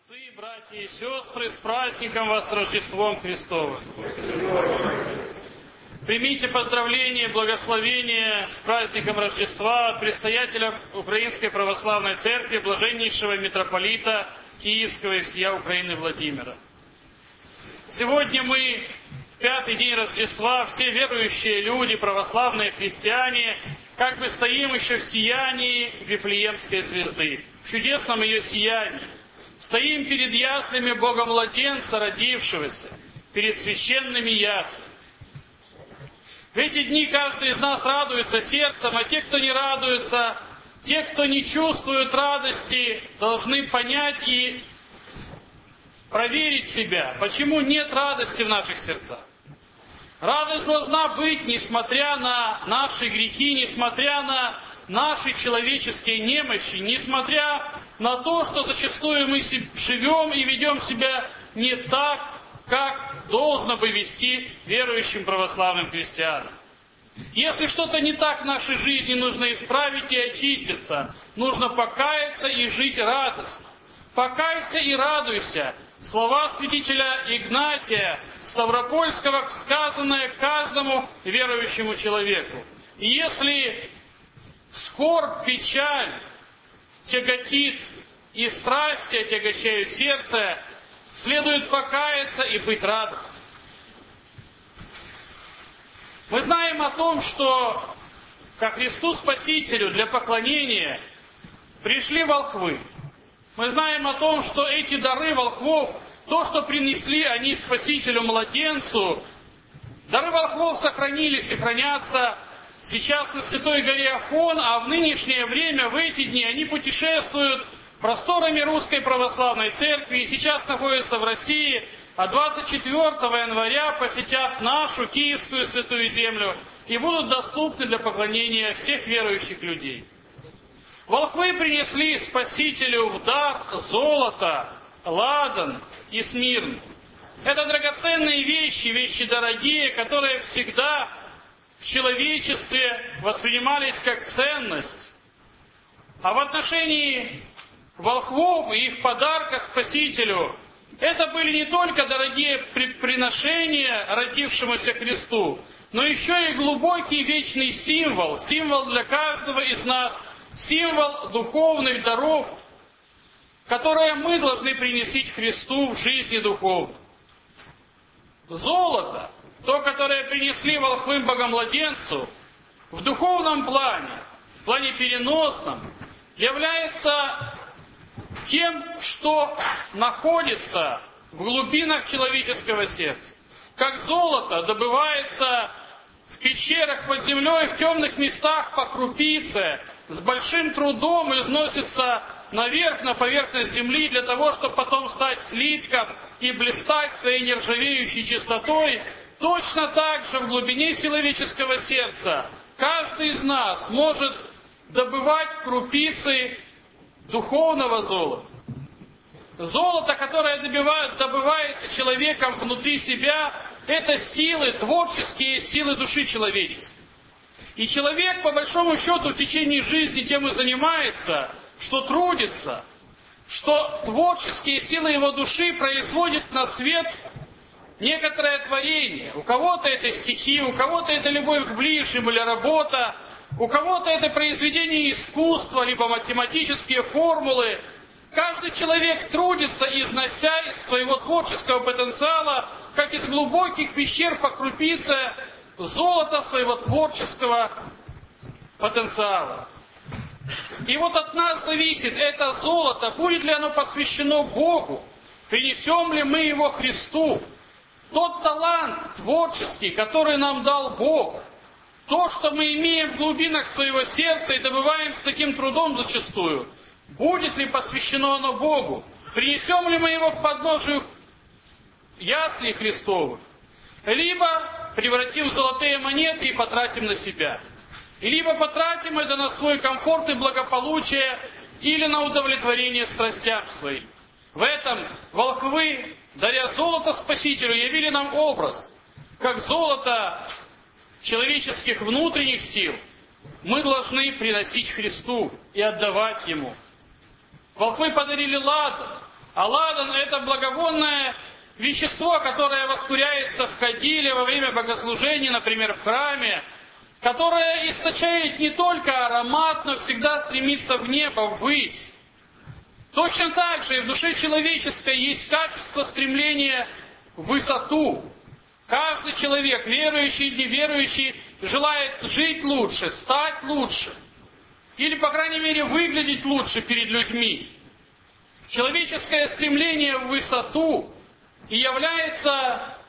Отцы, братья и сестры, с праздником вас, Рождеством Христовым! Примите поздравления и благословения с праздником Рождества от предстоятеля Украинской Православной Церкви, блаженнейшего митрополита Киевского и всея Украины Владимира. Сегодня мы, в пятый день Рождества, все верующие люди, православные христиане, как бы стоим еще в сиянии Вифлеемской звезды, в чудесном ее сиянии. Стоим перед яслями Бога-младенца, родившегося, перед священными яслями. В эти дни каждый из нас радуется сердцем, а те, кто не радуется, те, кто не чувствует радости, должны понять и проверить себя, почему нет радости в наших сердцах. Радость должна быть, несмотря на наши грехи, несмотря на наши человеческие немощи, несмотря на то, что зачастую мы живем и ведем себя не так, как должно бы вести верующим православным христианам. Если что-то не так в нашей жизни, нужно исправить и очиститься. Нужно покаяться и жить радостно. Покайся и радуйся. Слова святителя Игнатия Ставропольского, сказанные каждому верующему человеку. И если скорбь, печаль тяготит и страсти отягощают сердце, следует покаяться и быть радостным. Мы знаем о том, что ко Христу Спасителю для поклонения пришли волхвы. Мы знаем о том, что эти дары волхвов, то, что принесли они Спасителю-младенцу, дары волхвов сохранились и хранятся сейчас на Святой горе Афон, а в нынешнее время, в эти дни, они путешествуют просторами Русской Православной Церкви и сейчас находятся в России, а 24 января посетят нашу Киевскую Святую Землю и будут доступны для поклонения всех верующих людей. Волхвы принесли Спасителю в дар золото, ладан и смирн. Это драгоценные вещи, вещи дорогие, которые всегда в человечестве воспринимались как ценность. А в отношении волхвов и их подарка Спасителю, это были не только дорогие приношения родившемуся Христу, но еще и глубокий вечный символ для каждого из нас, символ духовных даров, которые мы должны принести Христу в жизни духовной. Золото, то, которое принесли волхвым Богомладенцу, в духовном плане, в плане переносном, является тем, что находится в глубинах человеческого сердца. Как золото добывается в пещерах под землей, в темных местах по крупице, с большим трудом износится наверх, на поверхность земли, для того, чтобы потом стать слитком и блистать своей нержавеющей чистотой, точно так же в глубине человеческого сердца каждый из нас может добывать крупицы духовного золота. Золото, которое добывается человеком внутри себя, это силы, творческие силы души человеческой. И человек, по большому счету, в течение жизни тем и занимается, что трудится, что творческие силы его души производят на свет некоторое творение. У кого-то это стихи, у кого-то это любовь к ближнему или работа, у кого-то это произведение искусства, либо математические формулы. Каждый человек трудится, износя из своего творческого потенциала, как из глубоких пещер по крупице, золото своего творческого потенциала. И вот от нас зависит это золото, будет ли оно посвящено Богу, принесем ли мы его Христу. Тот талант творческий, который нам дал Бог, то, что мы имеем в глубинах своего сердца и добываем с таким трудом зачастую, будет ли посвящено оно Богу? Принесем ли мы его к подножию яслей Христовых? Либо превратим в золотые монеты и потратим на себя. Либо потратим это на свой комфорт и благополучие, или на удовлетворение страстям своим. В этом волхвы, даря золото Спасителю, явили нам образ, как золото человеческих внутренних сил мы должны приносить Христу и отдавать Ему. Волхвы подарили ладан, А ладан — это благовонное вещество, которое воскуряется в кадиле во время богослужения, например, в храме, которое источает не только аромат, но всегда стремится в небо, ввысь. Точно так же и в душе человеческой есть качество стремления в высоту. Каждый человек, верующий или неверующий, желает жить лучше, стать лучше. Или, по крайней мере, выглядеть лучше перед людьми. Человеческое стремление в высоту и является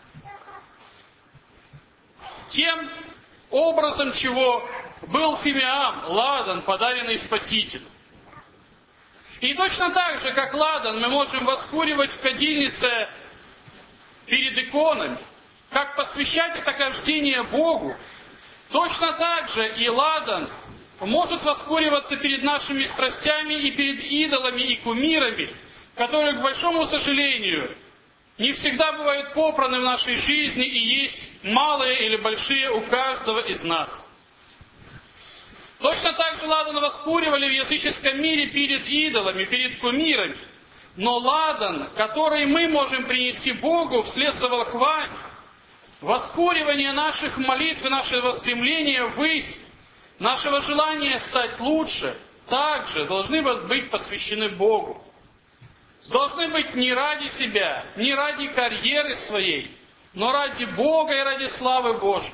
тем образом, чего был фимиам, ладан, подаренный Спасителю. И точно так же, как ладан, мы можем воскуривать в кадильнице перед иконами, как посвящать это кождение Богу, точно так же и ладан может воскуриваться перед нашими страстями и перед идолами и кумирами, которые, к большому сожалению, не всегда бывают попраны в нашей жизни и есть малые или большие у каждого из нас. Точно так же ладан воскуривали в языческом мире перед идолами, перед кумирами. Но ладан, который мы можем принести Богу вслед за волхвами, воскуривание наших молитв и нашего стремления ввысь, нашего желания стать лучше, также должны быть посвящены Богу. Должны быть не ради себя, не ради карьеры своей, но ради Бога и ради славы Божьей.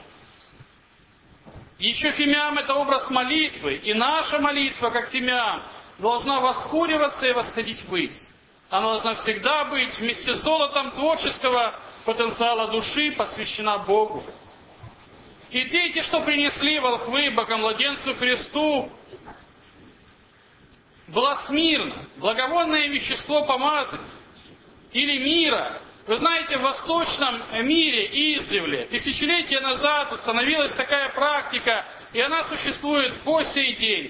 Еще фимиам — это образ молитвы, и наша молитва, как фимиам, должна воскуриваться и восходить ввысь. Она должна всегда быть вместе с золотом творческого потенциала души посвящена Богу. И третье, что принесли волхвы Богомладенцу Христу, была смирна, благовонное вещество помазания или мира. Вы знаете, в восточном мире издревле, тысячелетия назад установилась такая практика, и она существует по сей день,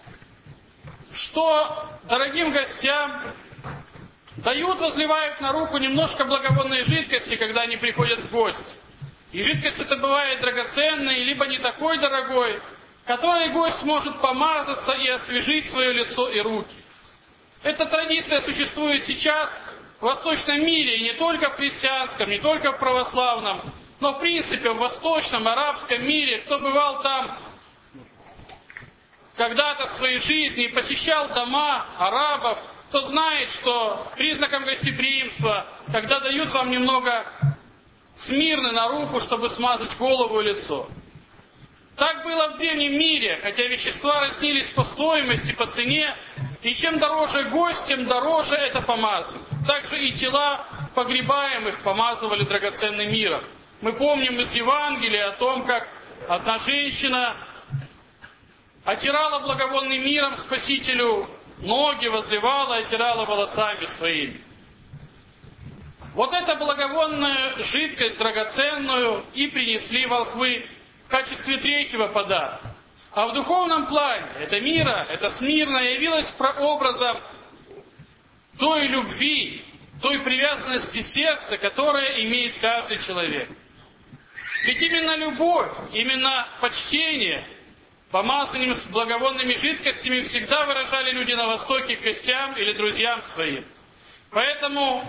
что дорогим гостям дают, разливают на руку немножко благовонной жидкости, когда они приходят в гости. И жидкость эта бывает драгоценной, либо не такой дорогой, которой гость может помазаться и освежить свое лицо и руки. Эта традиция существует сейчас в восточном мире, и не только в христианском, не только в православном, но в принципе в восточном, арабском мире. Кто бывал там когда-то в своей жизни и посещал дома арабов, тот знает, что признаком гостеприимства, когда дают вам немного смирны на руку, чтобы смазать голову и лицо. Так было в древнем мире, хотя вещества разнились по стоимости, по цене, и чем дороже гость, тем дороже это помазывание. Также и тела погребаемых помазывали драгоценным миром. Мы помним из Евангелия о том, как одна женщина отирала благовонным миром Спасителю ноги, возливала и отирала волосами своими. Вот эту благовонную жидкость драгоценную и принесли волхвы в качестве третьего подарка. А в духовном плане это мира, это смирно явилось прообразом той любви, той привязанности сердца, которая имеет каждый человек. Ведь именно любовь, именно почтение помазанием с благовонными жидкостями всегда выражали люди на Востоке к гостям или друзьям своим. Поэтому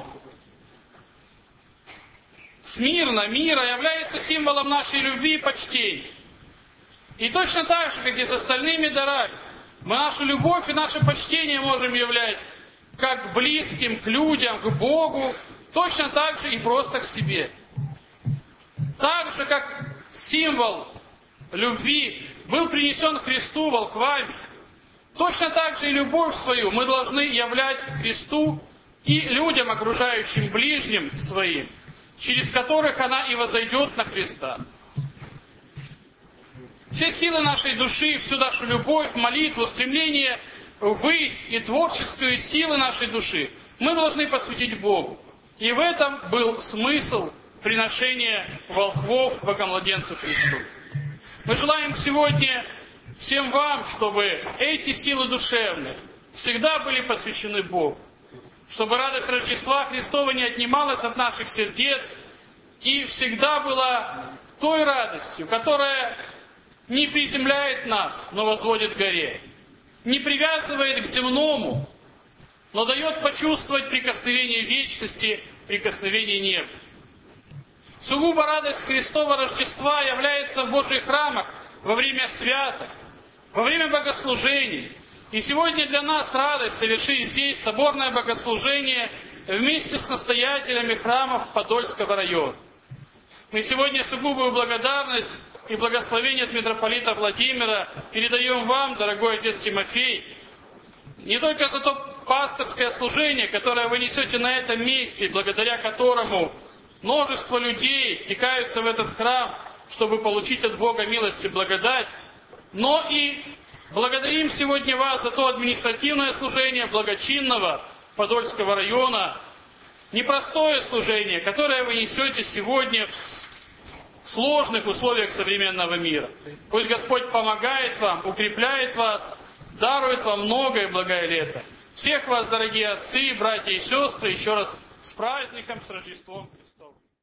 смирно, мира является символом нашей любви и почтения. И точно так же, как и с остальными дарами, мы нашу любовь и наше почтение можем являть как к близким, к людям, к Богу, точно так же и просто к себе. Так же, как символ любви был принесен Христу волхвами, точно так же и любовь свою мы должны являть Христу и людям, окружающим ближним своим, через которых она и возойдет на Христа. Все силы нашей души, всю нашу любовь, молитву, стремление ввысь и творческую силы нашей души мы должны посвятить Богу. И в этом был смысл приношения волхвов Богомладенцу Христу. Мы желаем сегодня всем вам, чтобы эти силы душевные всегда были посвящены Богу, чтобы радость Рождества Христова не отнималась от наших сердец и всегда была той радостью, которая не приземляет нас, но возводит к горе, не привязывает к земному, но дает почувствовать прикосновение вечности, прикосновение неба. Сугубо радость Христова Рождества является в Божьих храмах во время святок, во время богослужений. И сегодня для нас радость совершить здесь соборное богослужение вместе с настоятелями храмов Подольского района. Мы сегодня сугубую благодарность и благословение от митрополита Владимира передаем вам, дорогой отец Тимофей, не только за то пасторское служение, которое вы несете на этом месте, благодаря которому множество людей стекаются в этот храм, чтобы получить от Бога милость и благодать, но и благодарим сегодня вас за то административное служение благочинного Подольского района, непростое служение, которое вы несете сегодня в сложных условиях современного мира. Пусть Господь помогает вам, укрепляет вас, дарует вам многое благое лето. Всех вас, дорогие отцы, братья и сестры, еще раз с праздником, с Рождеством Христовым.